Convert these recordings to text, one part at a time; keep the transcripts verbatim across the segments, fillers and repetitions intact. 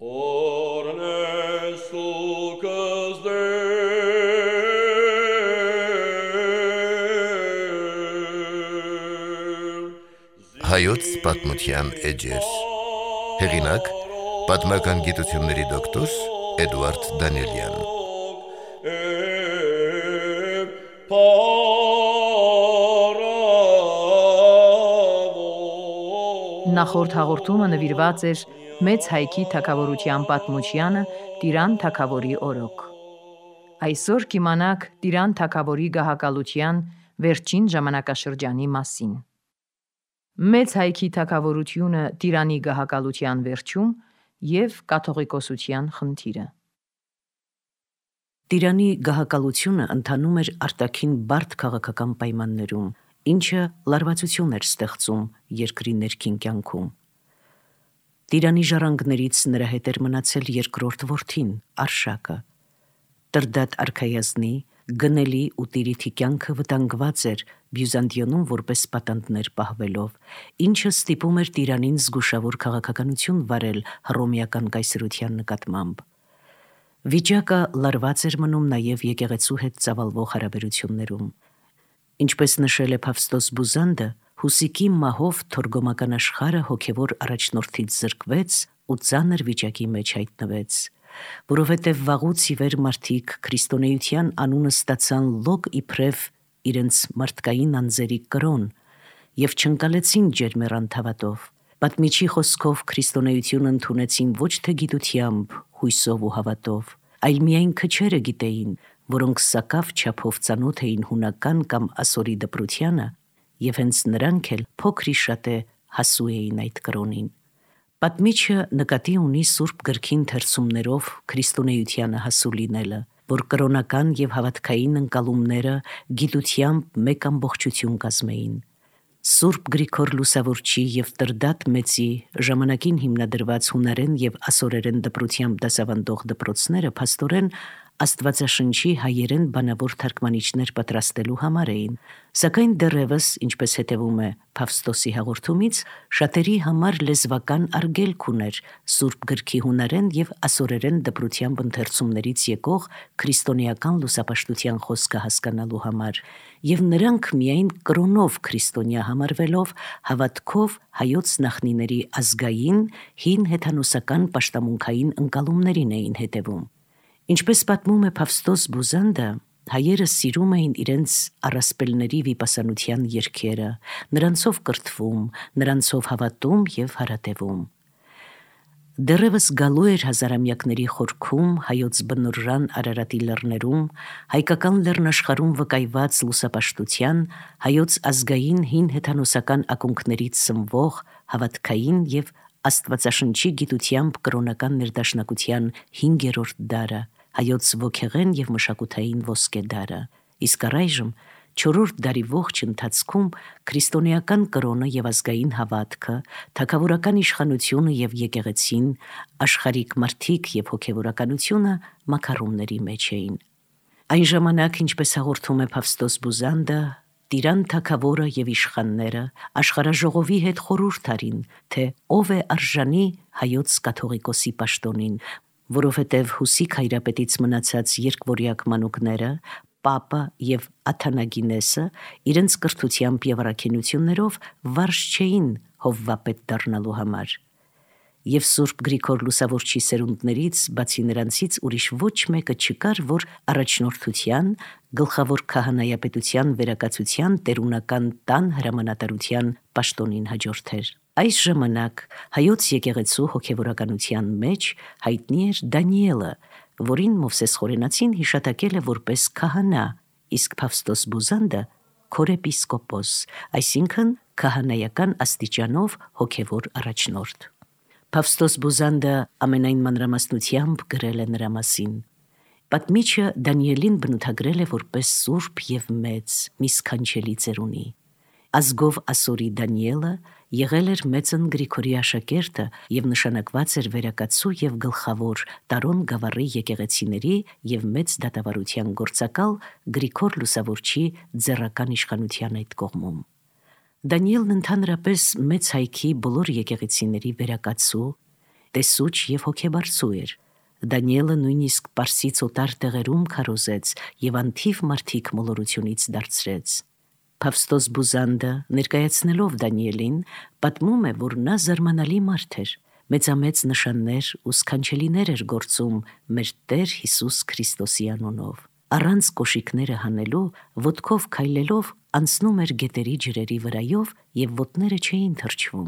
Հայոց պատմության էջեր։ Հեղինակ՝ պատմական գիտությունների դոկտոր Էդուարդ Դանիելյան։ Նախորդ հաղորդումը նվիրված էր մեծ հայքի թագավորության պատմությանը Տիրան թագավորի օրոք։ Այսօր կիմանաք Տիրան թագավորի գահակալության վերջին ժամանակաշրջանի մասին։ Մեծ հայքի թագավորությունը Տիրանի գահակալության վերջում և կաթողիկոսության խնդիրը։ Տիրանի գահակալությունը ընթանում էր արտաքին բարդ քաղաքական պայմաններում, ինչը լարվածություն էր ստեղծում երկրի ներքին կյանքում։ Տիրանի ժառանգներից նրա հետ էր մնացել երկրորդ որդին՝ Արշակը։ Տրդատ արքայազնի, գնելի ու տիրիթի կյանքը վտանգված էր Բյուզանդիոնում որպես պատանդներ պահվելով, ինչը ստիպում էր Տիրանին զգուշավոր քաղաքականություն վարել հռոմեական կայսրության նկատմամբ։ Վիճակը լարված էր մնում նաև եկեղեցու հետ ծավալվող հարաբերություններում։ Ինչպես նշել է Փավստոս Բուզանդը, Հուսիկի մահով թորգոմական աշխարհը հոգևոր առաջնորդից զրկվեց ու ծանր վիճակի մեջ հայտնվեց, որովհետև վաղուց ի վեր մարդիկ քրիստոնեության անունը ստացան լոկ իբրև իրենց մարդկային անձերի կրոն և չընկալեցին ջերմեռան թավատով։ Պատմիչի խոսքով քրիստոնեությունը ընդունեցին ոչ թե գիտությամբ, հույսով ու հավատով, այլ միայն քչերը գիտեին, որոնք սակավ չափով ծանոթ էին հունական կամ ասորի դպրությանը, և հենց նրանք էլ փոքր ի շատե հասու էին այդ կրոնին։ Պատմիչը նկատի ունի Սուրբ Գրքի ընթերցումներով քրիստոնեությանը հասու լինելը, որ կրոնական և հավատքային ընկալումները գիտությամբ մեկ ամբողջություն կազմեին։ Սուրբ Գրիգոր Լուսավորչի և Տրդատ Մեծի ժամանակին հիմնադրված հունարեն և ասորերեն դպրությամբ դասավանդող դպրոցները փաստորեն Աստվածաշնչի հայերեն բանավոր թարգմանիչներ պատրաստելու համար էին, սակայն դեռևս, ինչպես հետևում է Փավստոսի հաղորդումից, շատերի համար լեզվական արգելք ուներ Սուրբ Գրքի հունարեն և ասորերեն դպրությամբ ընթերցումներից եկող քրիստոնեական լուսապաշտության խոսքը հասկանալու համար, և նրանք միայն կրոնով քրիստոնյա համարվելով հավատքով հայոց նախնիների ազգային, հին հեթանոսական պաշտամունքային ընկալումներին էին հետևում։ Ինչպես պատմում է Փավստոս Բուզանդը, հայերը սիրում էին իրենց առասպելների վիպասանության երգերը, նրանցով կրթվում, նրանցով հավատում և հարատևում։ Դեռևս գալու էր հազարամյակների խորքում, հայոց բնօրրան Արարատի լեռներում, հայկական լեռնաշխարհում վկայված լուսապաշտության, հայոց ազգային հին հեթանոսական ակունքներից սնվող հավատքային և Աստվածաշնչի գիտությամբ կրոնական ներդաշնակության հինգերորդ դարը, հայոց ոգեղեն և մշակութային ոսկե դարը, իսկ առայժմ չորրորդ դարի ողջ ընթացքում քրիստոնեական կրոնը և ազգային հավատքը, թագավորական իշխանությունը և եկեղեցին, աշխարհիկ մարդիկ և հոգևորականությունը մակարոնների մեջ էին։ Այն ժամանակ, ինչպես հաղորդում է Փավստոս Բուզանդը, Տիրան թագավորը և իշխանները աշխարհաժողովի հետ խորհուրդ արին, թե ով է արժանի հայոց կաթողիկոսի պաշտոնին, որովհետև Հուսիկ հայրապետից մնացած երկվորյակ մանուկները, Պապը և Աթանագինեսը իրենց կրթությամբ և առաքինություններով վարժ չէին հովվապետ դառնալու համար։ Եվ Սուրբ Գրիգոր Լուսավորչի սերունդներից, բացի նրանցից ուրիշ ոչ մեկը չկար, որ առաջնորդության, գլխավոր քահանայապետության վերակացության տերունական տան հրամանատարության պաշտոնին հաջորդեր։ Այս ժամանակ հայոց եկեղեցու հոգևորականության մեջ հայտնի էր Դանիելը, որին Մովսես Խորենացին հիշատակել է որպես քահանա, իսկ Փավստոս Բուզանդը քորեպիսկոպոս, այսինքն քահանայական աստիճանով հոգևոր առաջնորդ։ Փավստոս Բուզանդը ամենայն մանրամասնությամբ գրել է նրա մասին։ Պատմիչը Դանիելին բնութագրել է որպես սուրբ և մեծ, մի սքանչելի ծերունի։ Ազգով ասորի Դանիելը եղել էր մեծն Գրիգորի աշակերտը և նշանակված էր վերակացու և գլխավոր Տարոն գավառի եկեղեցիների և մեծ դատավարության գործակալ Գրիգոր Լուսավորչի ձեռական իշխանության այդ կողմում։ Դանիելն ընդհանրապես մեծ հայքի բոլոր եկեղեցիների վերակացու, տեսուչ եւ հոգեբարձու էր։ Դանիելը նույնիսկ Պարսից օտար տեղերում քարոզեց եւ անթիվ մարդիկ մոլորությունից դարձրեց։ Փավստոս Բուզանդը, ներկայացնելով Դանիելին, պատմում է, որ նա զարմանալի մարդ էր, մեծամեծ նշաններ ու սքանչելիներ էր գործում մեր Տեր Հիսուս Քրիստոսի անունով։ Առանց կոշիկները հանելու, ոտքով քայլելով անցնում էր գետերի ջրերի վրայով եւ ոտները չէին թրջվում։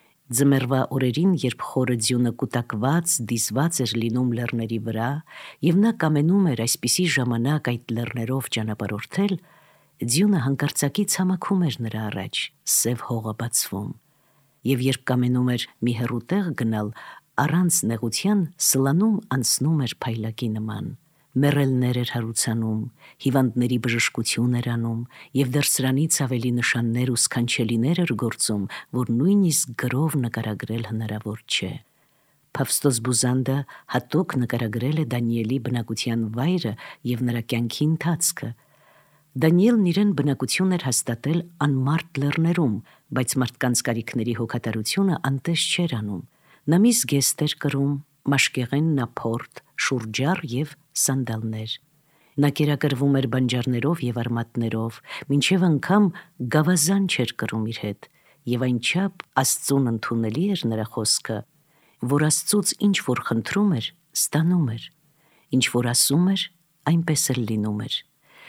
Ձմեռվա օրերին, երբ խորը ձյունը կուտակված, դիզված էր լինում լեռների վրա, եւ նա կամենում էր այսպիսի ժամանակ այդ լեռներով ճանապարհորդել, ձյունը հանկարծակի ցամաքում էր նրա առաջ, սև հողը բացվում, եւ երբ կամենում էր մի հեռու տեղ գնալ, առանց նեղության սլանում անցնում էր փայլակի նման։ Մեռելներ էր հարուցանում, հիվանդների բժշկություն էր անում եւ դեռ սրանից ավելի նշաններ ու սքանչելիներ էր գործում, որ նույնիսկ գրով նկարագրել հնարավոր չէ։ Փավստոս Բուզանդը հատուկ նկարագրել է Դանիելի բնակության վայրը եւ նրա կյանքի ընթացքը։ Դանիելն իրեն բնակություն էր հաստատել անմարդ լեռներում, բայց մարդկանց կարիքների հոգատարությունը անտես չէր անում։ Նա միս գեստ էր կրում, մաշկեղեն նափորդ, շուրջար եւ սանդալներ։ Նա կերակրվում էր բանջարներով եւ արմատներով, մինչեւ անգամ գավազան չէր կրում իր հետ, եւ այնչափ Աստծուն ընդունելի էր նրա խոսքը, որ Աստծուց ինչ որ խնդրում էր, ստանում էր, ինչ որ ասում էր, այնպես էլ լինում էր։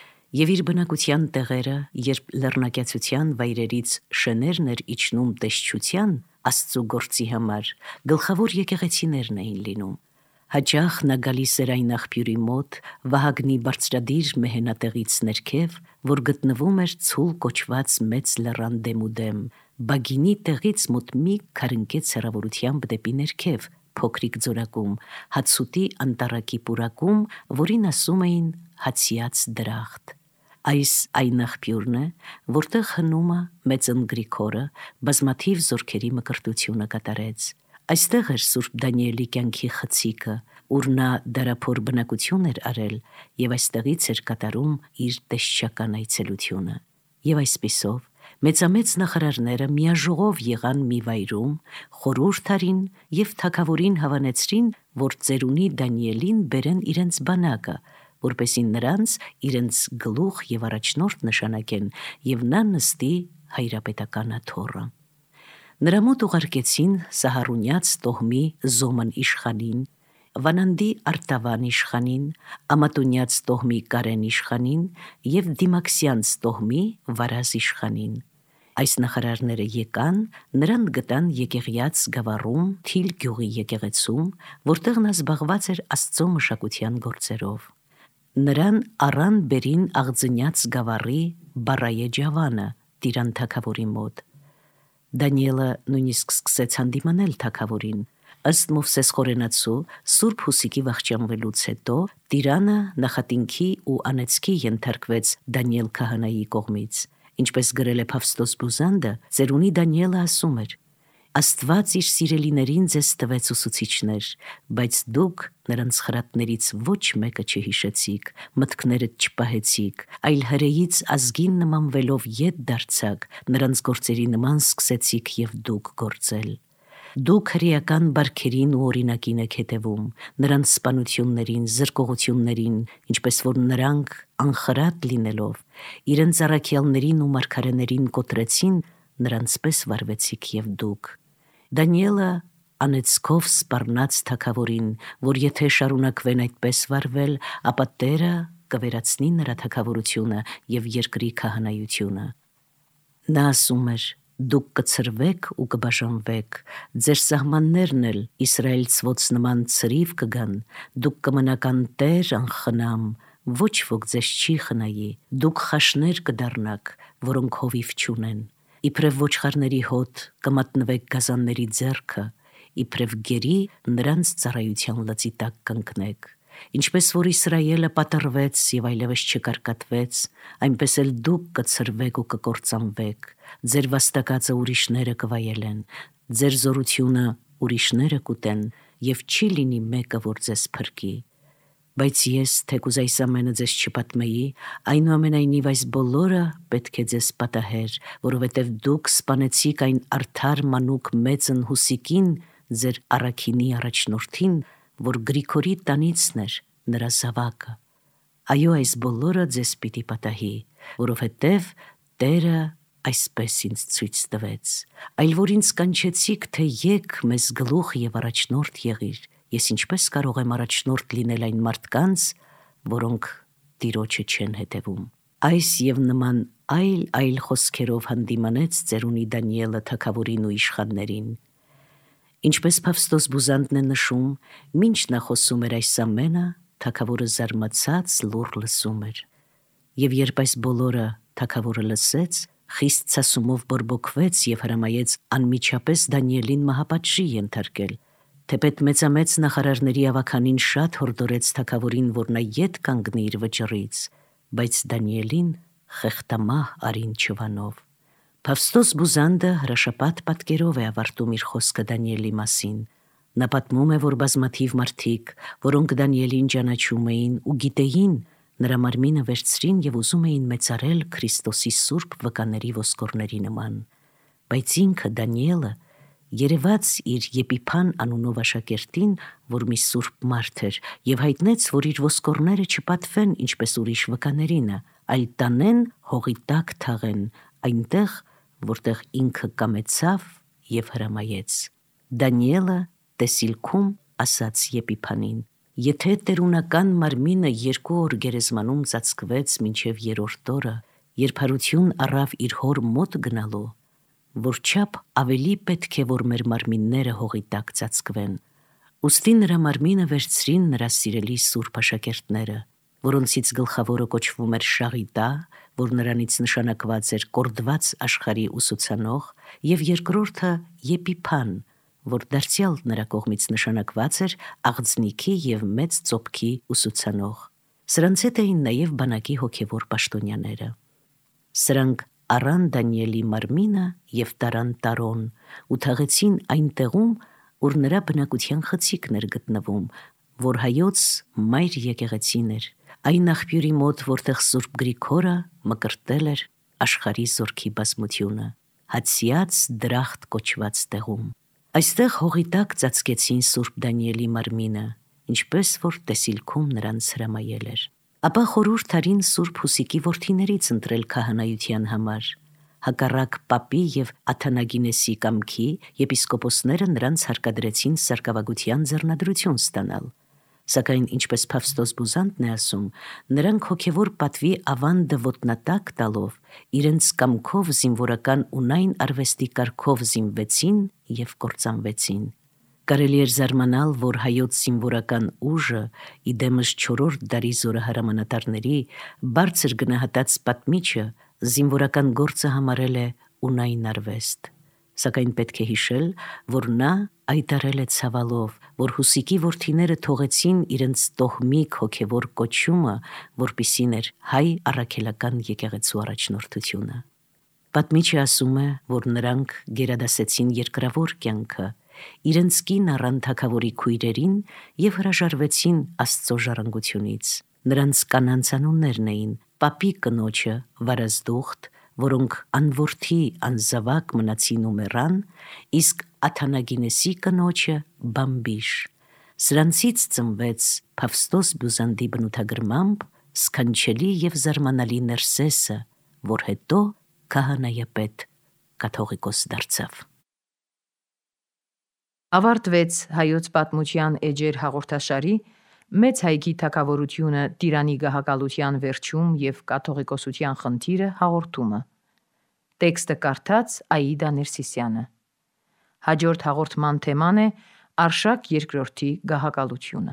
Եվ իր բնակության տեղերը, երբ լեռնակյացության վայրերից շներն էր իջնում տեսչության Աստծու գործի համար, գլխավոր եկեղեցիներն էին լինում։ Հաճախ նա գալիս էր այն աղբյուրի մոտ, Վահագնի բարձրադիր մեհենատեղից ներքև, որ գտնվում էր ցուլ կոչված մեծ լեռան դեմուդեմ, Բագինի տեղից մոտ մի քարընկեց հեռավորությամբ դեպի ներքև, փոքրիկ ձորակում, Հացուտի անտառակի պուրակում, որին ասում էին Հացիած դրախտ։ Այս այն աղբյուրն է, որտեղ հնումը Մեծն Գրիգորը բազմաթիվ զորքերի մկրտությունը կատարեց։ Այստեղ էր Սուրբ Դանիելի կյանքի խցիկը, ուր նա դարափոր բնակություն էր արել եւ այստեղից էր կատարում իր տեսչական այցելությունը։ Եվ այսպիսով մեծամեծ նախարարները միաժողով եղան մի վայրում, խորհուրդ արին եւ թագավորին հավանեցրին, որ ծերունի Դանիելին բերեն իրենց բանակը, որպեսզի նրանց իրենց գլուխ եւ առաջնորդ նշանակեն եւ նա նստի հայրապետական աթոռը։ Նրա մոտ ուղարկեցին Սահարունյաց տոհմի Զոմն իշխանին, Վանանդի Արտավան իշխանին, Ամատունյաց տոհմի Կարեն իշխանին եւ Դիմաքսյանց տոհմի Վարազ իշխանին։ Այս նախարարները եկան, նրան գտան Եկեղյաց գավառում, Թիլ գյուղի եկեղեցում, որտեղ նա զբաղված էր Աստծո մշակության գործերով։ Նրան առան բերին Աղձնյաց գավառի Բարայե Ջավանը, Տիրան թագավորի մոտ։ Դանիելը նույնիսկ սկսեց հանդիմանել թագավորին։ Ըստ Մովսես խորենացու Սուրբ Հուսիկի վախճանվելուց հետո Տիրանը նախատինքի ու անեծքի ենթարկվեց Դանիել քահանայի կողմից։ Ինչպես գրել է Փավստոս Բուզանդը, ծերունի Դանիելը ասում էր. Աստված իր սիրելիներին ձեզ տվեց ուսուցիչներ, բայց դուք նրանց խրատներից ոչ մեկը չհիշեցիք, մտքներդ չպահեցիք, այլ հրեից ազգին նմանվելով ետ դարձաք, նրանց գործերի նման սկսեցիք եւ դուք գործել։ Դուք հրեական բարքերին ու օրինակին եք հետևում, նրանց սպանություններին, զրկողություններին, ինչպես որ նրանք անխրատ լինելով, իրենց առաքյալներին ու մարգարեներին կոտրեցին, նրանցպես վարվեցիք եւ դուք։ Դանիելը անեծքով սպառնաց թագավորին, որ եթե շարունակվեն այդպես վարվել, ապա Տերը կվերացնի նրա թագավորությունը եւ երկրի քահանայությունը։ Նա ասում էր. Դուք կցրվեք ու կբաժանվեք, ձեր սահմաններն էլ իսրայելցվոց նման ցրիվ կգան, դուք կմնաք անտեր անխնամ, ոչ ոք ձեզ չի խնայի, դուք խաշներ կդառնաք, որոնք հովիվ չունեն, իբրև ոչխարների հոտ կմատնվեք գազանների ձեռքը, իբրև գերի նրանց ծառայության լծի տակ կընկնեք։ Ինչպես որ Իսրայելը պատռվեց եւ այլևս չկարկատվեց, այնպես էլ դուք կցրվեք ու կկործանվեք, ձեր վաստակածը ուրիշները կվայելեն, ձեր զորությունը ուրիշները կուտեն եւ չի լինի մեկը, որ ձեզ փրկի։ Բայց ես, թեկուզ այս ամենը ձեզ չպատմեի, այնուամենայնիվ այս բոլորը պետք է ձեզ պատահեր, որովհետև դուք սպանեցիք այն արդար մանուկ մեծն Հուսիկին, ձեր առաքինի առաջնորդին, որ Գրիգորի տանիցն էր նրա զավակը։ Այո, այս բոլորը ձեզ պիտի պատահի, որովհետև Տերը այսպես ինձ ցույց տվեց, այլ որ ինձ կանչեցիք, թե եկ մեզ գլուխ եւ առաջնորդ եղիր, ես ինչպես կարող եմ առաջնորդ լինել այն մարդկանց, որոնք Տիրոջը չեն հետևում։ Այս եւ նման այլ այլ խոսքերով հանդիմանեց ծերունի Դանիելը թագավորին ու իշխաններին։ Ինչպես Փավստոս Բուզանդն է նշում, մինչ նա խոսում էր այս ամենը, թագավորը զարմացած լուռ լսում էր։ Եվ երբ այս բոլորը թագավորը լսեց, խիստ ցասումով բորբոքվեց եւ հրամայեց անմիջապես Դանիելին մահապատժի ենթարկել։ Թեպետ մեծամեծ նախարարների ավականին շատ հորդորեց թագավորին, որ նա ետ կանգնի իր վճռից, բայց Դանիելին խեղտամահ արին չվանով։ Փավստոս Բուզանդը հրաշապատ պատկերով է ավարտում իր խոսքը Դանիելի մասին։ Նա պատմում է, որ բազմաթիվ մարդիկ, որոնք Դանիելին ճանաչում էին ու գիտեին, նրա մարմինը վերցրին եւ ուզում էին մեծարել Քրիստոսի սուրբ վկաների ոսկորների նման։ Բայց ինքը Դանիելը երևաց իր Եփիփան անունով աշակերտին, որ մի սուրբ մարդ էր, եւ հայտնեց, որ իր ոսկորները չպատվեն ինչպես ուրիշ վկաներինը, այլ տանեն հողի տակ թաղեն, այնտեղ, որտեղ ինքը կամեցավ եւ հրամայեց։ Դանիելը տեսիլքում ասաց Եփիփանին. Եթե տերունական մարմինը երկու օր գերեզմանում ծածկվեց մինչև երրորդ օրը, երբ հարություն առավ իր հոր մոտ գնալու, որչափ ավելի պետք է, որ մեր մարմինները հողի տակ ծածկվեն։ Ուստի նրա մարմինը վերցրին նրա սիրելի սուրբ աշակերտները, որոնցից գլխավորը կոչվում էր Շաղիտա, որ նրանից նշանակված էր կորդված աշխարհի ուսուցանող, եւ երկրորդը Եփիփան, որ դարձյալ նրա կողմից նշանակված էր աղձնիքի եւ մեծ ծոփքի ուսուցանող։ Սրանց հետ էին նաեւ բանակի հոգեվոր պաշտոնյաները։ Սրանք առան Դանիելի մարմինը եւ տարան Տարոն ու թաղեցին այն տեղում, ուր նրա բնակության խցիկն էր գտնվում, որ հայոց մայր եկեղեցին էր, այն աղբյուրի մոտ, որտեղ Սուրբ Գրիգորը մկրտել էր աշխարհի զորքի բազմությունը, Հացիած դրախտ կոչված տեղում։ Այստեղ հողի տակ ծածկեցին Սուրբ Դանիելի մարմինը, ինչպես որ տեսիլքում նրանց հրամայել էր։ Ապա խորհուրդ արին Սուրբ Հուսիկի որդիներից ընտրել քահանայության համար։ Հակառակ Պապի եւ Աթանագինեսի կամքի եպիսկոպոսները նրանց հարկադրեցին սարկավագության ձեռնադրություն ստանալ։ Սակայն ինչպես Փավստոս Բուզանդն է ասում, նրանք հոգևոր պատվի ավանդը ոտնատակ տալով իրենց կամքով զինվորական ունայն արվեստի կարգով զինվեցին եւ կործանվեցին։ Կարելի էր զարմանալ, որ հայոց զինվորական ուժը իդեմս չորրորդ դարի զորահրամանատարների բարձր գնահատած պատմիչը զինվորական գործը համարել է ունայն արվեստ։ Սակայն պետք է հիշել, որ նա այտարել է ցավալով, որ Հուսիկի որդիները թողեցին իրենց տոհմիկ հոգևոր կոչումը, որպիսին էր հայ առաքելական եկեղեցու առաջնորդությունը։ Պատմիչը ասում է, որ նրանք գերադասեցին երկրավոր կյանքը, իրենց կին առան թագավորի քույրերին եւ հրաժարվեցին Աստծո ժառանգությունից։ Նրանց կանանց անուններն էին Պապի կնոջը Վարազդուխտ, որոնք անորդի անզավակ մնացին ու մեռան, իսկ Աթանագինեսի կնոջը Բամբիշ։ Սրանցից ծնվեց Փավստոս Բուզանդի բնութագրմամբ սքանչելի եւ զարմանալի Ներսեսը, որ հետո քահանայապետ կաթողիկոս դարձավ։ Ավարտվեց հայոց պատմության էջեր հաղորդաշարի մեծ հայքի թագավորությունը Տիրանի գահակալության վերջում եւ կաթողիկոսության խնդիրը հաղորդումը։ Տեքստը կարդաց Աիդա Ներսիսյանը։ Հաջորդ հաղորդման թեման է Արշակ երկրորդի գահակալությունը։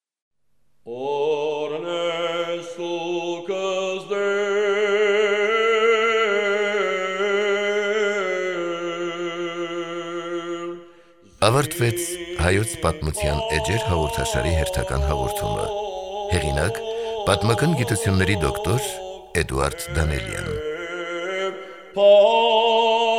Ավարտվեց հայոց պատմության էջեր հաղորդաշարի հերթական հաղորդումը։ Հեղինակ՝ պատմական գիտությունների դոկտոր Էդուարդ Դանելյան։